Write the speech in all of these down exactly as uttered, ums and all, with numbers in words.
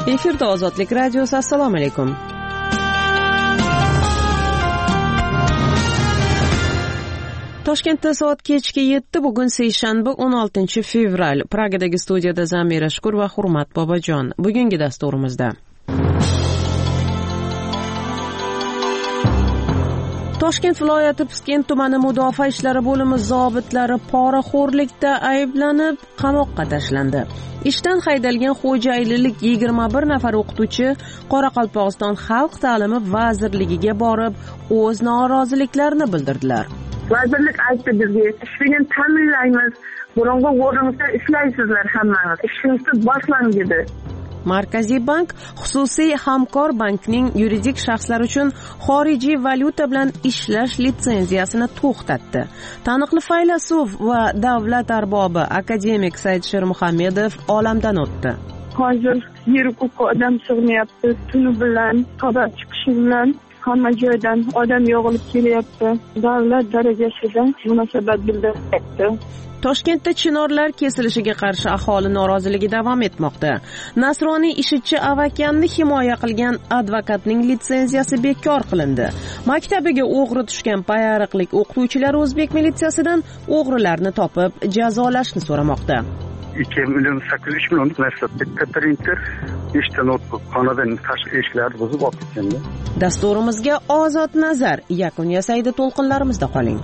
Efirda Ozodlik radiosi. Assalomu alaykum. Toshkentda soat kechki yetti, bugun seshanba o'n oltinchi fevral. Pragadagi studiyada Zamira Shukur va Hurmat Bobojon. Bugungi dasturimizda Toshkent viloyati Piskent tumani mudofaa ishlari bo'limi zobitlari poraxo'rlikda ayblanib qamoqqa tashlandi. Ishdan haydalgan xo'jayinlik yigirma bir nafar o'qituvchi Qoraqalpog'iston Xalq ta'limi vazirligiga borib, o'z noroziliklarini bildirdilar. Vazirlik aytdi bizga, ishni ta'minlaymiz, burungi o'rningizda ishlaysizlar hammangiz, ishingizni boshlang dedi. Markaziy bank xususiy hamkor bankning yuridik shaxslar uchun xorijiy valyuta bilan ishlash litsenziyasini to'xtatdi. Taniqli faylasuf va davlat arbobi akademik Saidshir Muhammedov olamdan o'tdi. Hozir yer huquqi odam sig'mayapti, tuni bilan xabar chiqishi bilan hamma joydan odam yog'ilib kelyapti. Davlat darajasida munosabat bildiryapti. Toshkentda chinorlar kesilishiga qarshi aholi noroziligi davom etmoqda. Nasroniy ishchi avakanni himoya qilgan advokatning litsenziyasi bekor qilindi. Maktabiga o'g'ri tushgan payariqlik o'qituvchilar o'zbek militsiyasidan o'g'rilarni topib jazolashni so'ramoqda. ikki million sakkiz yuz million narsada katta printer ishdan o'tib xonadan tashqi eshiklarni buzib olib ketganda. Dasturimizga ozod nazar yakun yasaydi, to'lqinlarimizda qoling.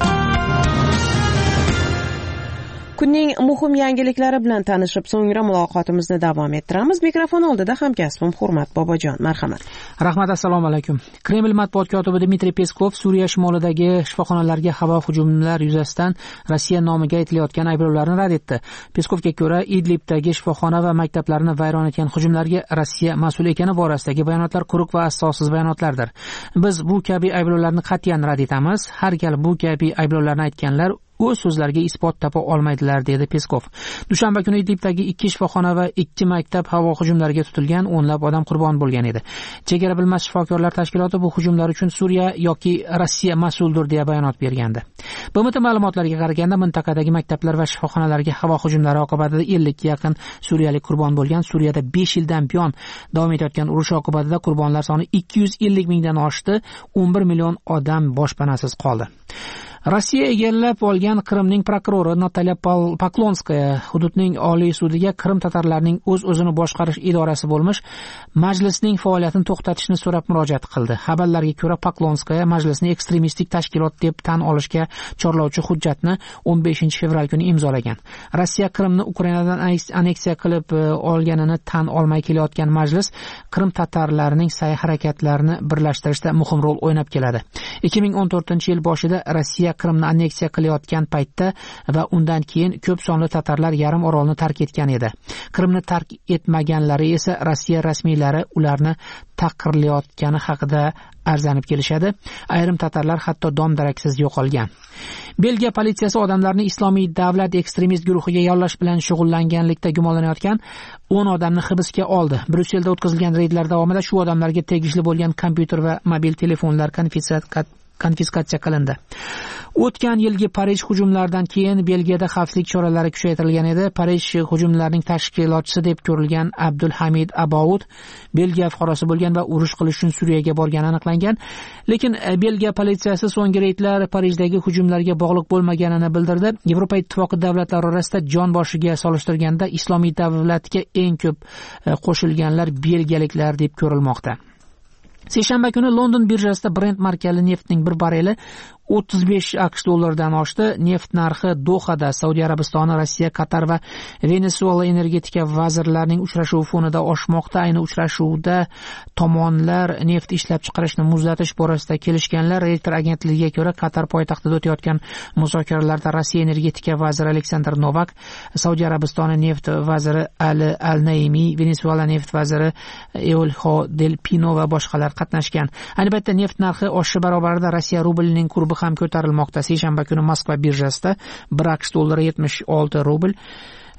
Kunning muhim yangiliklari bilan tanishib, so'ngra muloqotimizni davom ettiramiz. Mikrofon oldida hamkasbim Hurmat Bobojon. Marhamat. Rahmat, assalomu alaykum. Kreml matbuot kotibi Dmitriy Peskov Suriya shimolidagi shifoxonalarga havo hujumlari yuzasidan Rossiya nomiga aytilayotgan ayblovlarni rad etdi. Peskovga ko'ra, Idlibdagi shifoxona va maktablarni vayron etgan hujumlarga Rossiya mas'ul ekani borasidagi bayonotlar quruq va asossiz bayonotlardir. Biz bu kabi ayblovlarni qat'iyan rad etamiz. Har gal bu kabi ayblovlarni aytganlar o'z so'zlariga isbot topa olmaydilar, dedi Peskov. Dushanba kuni Idlibdagi ikki shifoxona va ikki maktab havo hujumlariga tutilgan, o'nlab odam qurbon bo'lgan edi. Chegara bilmas shifokorlar tashkiloti bu hujumlar uchun Suriya yoki Rossiya mas'uldir deya bayonot bergandi. B M T ma'lumotlariga qaraganda, mintaqadagi maktablar va shifoxonalarga havo hujumlari oqibatida ellikka yaqin suriyalik qurbon bo'lgan. Suriyada besh yildan buyon davom etayotgan urush oqibatida qurbonlar soni ikki yuz ellik mingdan oshdi, o'n bir million odam boshpanasiz qoldi. Rossiya egallab olgan Qrimning prokurori Natalya Poklonskaya hududning oliy sudiga Qrim tatarlarining o'z-o'zini boshqarish idorasi bo'lmish majlisning faoliyatini to'xtatishni so'rab murojaat qildi. Xabarlarga ko'ra, Poklonskaya majlisni ekstremistik tashkilot deb tan olishga chorlovchi hujjatni o'n beshinchi fevral kuni imzolagan. Rossiya Qrimni Ukrainadan aneksiya qilib olganini tan olmay kelayotgan majlis Qrim tatarlarining sa'y-harakatlarini birlashtirishda muhim rol o'ynab keladi. ikki ming o'n to'rtinchi yil boshida Rossiya Qrimni aneksiya qilayotgan paytda va undan keyin ko'p sonli tatarlar yarim orolni tark etgan edi. Qrimni tark etmaganlari esa Rossiya rasmiylari ularni taqirlayotgani haqida arzanib kelishadi. Ayrim tatarlar hatto dom-daraksiz yo'qolgan. Belgiya politsiyasi odamlarni Islomiy davlat ekstremist guruhiga yollash bilan shug'ullanganlikda gumonlanayotgan o'n odamni hibsga oldi. Bryusselda o'tkazilgan reydlar davomida shu odamlarga tegishli bo'lgan kompyuter va mobil telefonlar konfiskatsiya konfiskatsiya qilindi. O'tgan yilgi Parij hujumlaridan keyin Belgiyada xavfsizlik choralari kuchaytirilgan edi. Parij hujumlarining tashkilotchisi deb ko'rilgan Abdulhamid Abaud Belgiya fuqarosi bo'lgan va urush qilish uchun Suriyaga borgani aniqlangan. Lekin Belgiya politsiyasi so'nggi reydlar Parijdagi hujumlarga bog'liq bo'lmaganini bildirdi. Yevropa ittifoqi davlatlari orasida jon boshiga solishtirganda Islomiy davlatga eng ko'p qo'shilganlar belgiyaliklar deb ko'rilmoqda. Seshanba kuni London birjasida Brent markali neftning bir barreli o'ttiz besh aqsh dollaridan oshdi. Neft narxi Dohada Saudiya Arabistoni, Rossiya, Qatar va Venesuela energetika vazirlarining uchrashuvi fonida oshmoqda. Ayni uchrashuvda tomonlar neft ishlab chiqarishni muzlatish borasida kelishganlar. Reuters agentligiga ko'ra, Qatar poytaxtida o'tayotgan muzokaralarda Rossiya energetika vaziri Aleksandr Novak, Saudiya Arabistoni neft vaziri Ali Al-Naimi, Venesuela neft vaziri Eulho Del Pino va boshqalar qatnashgan. Ayni paytda neft narxi oshishi barobarida Rossiya rublining kurbi ham ko'tarilmoqda. Seshanba kuni Moskva birjasida bir aqsh dollari yetmish olti rubl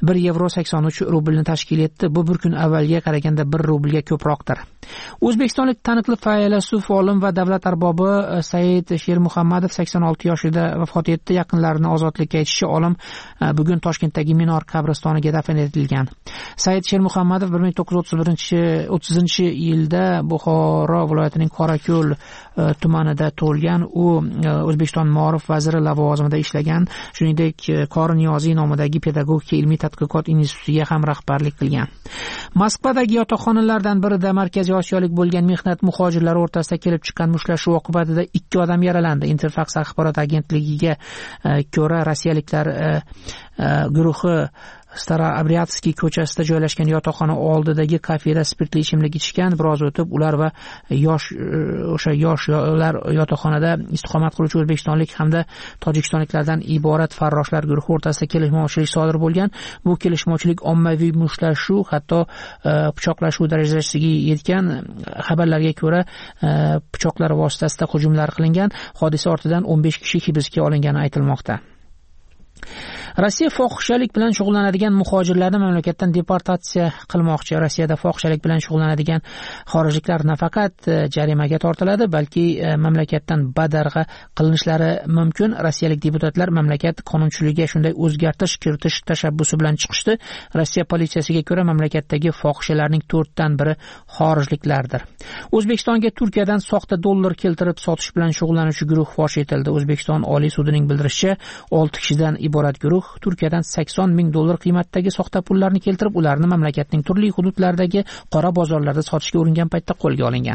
bir yevro sakson uch rublni tashkil etdi. Bu bir kun avvalga qaraganda bir rublga ko'proqdir. O'zbekistonlik taniqli faylasuf, olim va davlat arbobi Said Shermuhammadov sakson olti yoshida vafot etdi. Yaqinlarini ozodlikka aytishicha, olim bugun Toshkentdagi Minor qabristoniga dafn etilgan. Said Shermuhammadov bir ming to'qqiz yuz o'ttizinchi yilda Buxoro viloyatining Qorako'l tumanida tug'ilgan. U O'zbekiston Ma'rif vaziri lavozimida ishlagan. Shuningdek, Qori Niyoziy nomidagi pedagogika ilmiy tadqiqot institutiga ham rahbarlik qilgan. Moskvadagi yotoqxonalardan birida Markaziy Osiyolik bo'lgan mehnat muhojirlari o'rtasida kelib chiqqan mushtlashuv oqibatida ikki odam yaralandi. Interfax axborot agentligiga ko'ra, rossiyaliklar guruhi Staroobryadskiy ko'chasida joylashgan yotoqxona oldidagi kafeda spirtli ichimlik ichgan. Biroz o'tib ular va yosh o'sha yoshlar yotoqxonada istiqomat qiluvchi o'zbekistonlik hamda tojikistonliklardan iborat farroshlar guruhi o'rtasida kelishmovchilik sodir bo'lgan. Bu kelishmovchilik ommaviy mushtlashuv, hatto pichoqlashuv darajasiga yetgan. Xabarlarga ko'ra, pichoqlar vositasida hujumlar qilingan. Hodisa ortidan o'n besh kishi hibsga olingani aytilmoqda. Rossiya fohishalik bilan shug'ullanadigan muhojirlarni mamlakatdan deportatsiya qilmoqchi. Rossiyada fohishalik bilan shug'ullanadigan xorijliklar nafaqat jarimaga tortiladi, balki mamlakatdan badarg'a qilinishlari mumkin. Rossiyalik deputatlar mamlakat qonunchiligiga shunday o'zgartirish kiritish tashabbusi bilan chiqishdi. Rossiya politsiyasiga ko'ra, mamlakatdagi fohishalarning to'rtdan biri xorijliklardir. O'zbekistonga Turkiyadan soxta dollar keltirib sotish bilan shug'ullanuvchi guruh fosh etildi. O'zbekiston Oliy sudining bildirishicha, olti kishidan iborat guruh Turkiyadan sakson ming dollar qiymatidagi soxta pullarni keltirib, ularni mamlakatning turli hududlaridagi qora bozorlarda sotishga uringan paytda qo'lga olingan.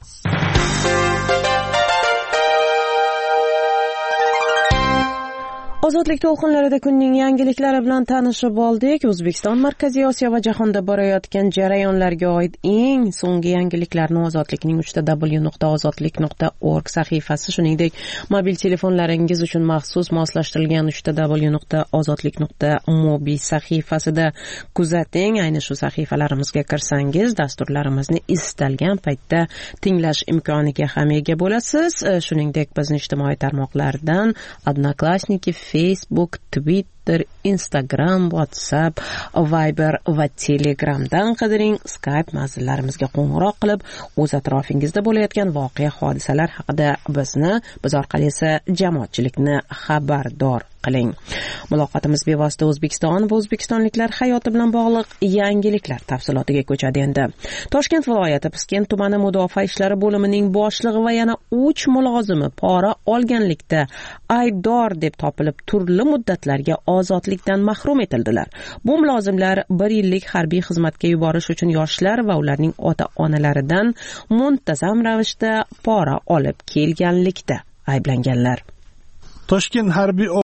Ozodlik to'lqinlarida kunning yangiliklari bilan tanishib oldik. O'zbekiston Markaziy Osiyo va jahonda borayotgan jarayonlarga oid eng so'nggi yangiliklarni Ozodlikning uch w nuqta ozodlik nuqta org sahifasi, shuningdek mobil telefonlaringiz uchun maxsus moslashtirilgan uch w nuqta ozodlik nuqta mobi sahifasida kuzating. Ayni shu sahifalarimizga kirsangiz, dasturlarimizni istalgan paytda tinglash imkoniga ham ega bo'lasiz. Shuningdek, bizni ijtimoiy tarmoqlardan Odnoklassniki, Facebook, Twitter, Instagram, WhatsApp, Viber va Telegramdan qidiring. Skype manzillarimizga qo'ng'iroq qilib, o'z atrofingizda bo'layotgan voqea hodisalar haqida bizni, biz orqali esa jamoatchilikni xabardor qiling. Muloqotimiz bevosita O'zbekiston va o'zbekistonliklar hayoti bilan bog'liq yangiliklar tafsilotiga ko'chadi endi. Toshkent viloyati Piskent tumani mudofaa ishlari bo'limining boshlig'i va yana uch mulozimi pora olganlikda aybdor deb topilib, turli muddatlarga ozodlikdan mahrum etildilar. Bu mulozimlar bir yillik harbiy xizmatga yuborish uchun yoshlar va ularning ota-onalaridan muntazam ravishda pora olib kelganlikda ayblanganlar. Toshkent harbiy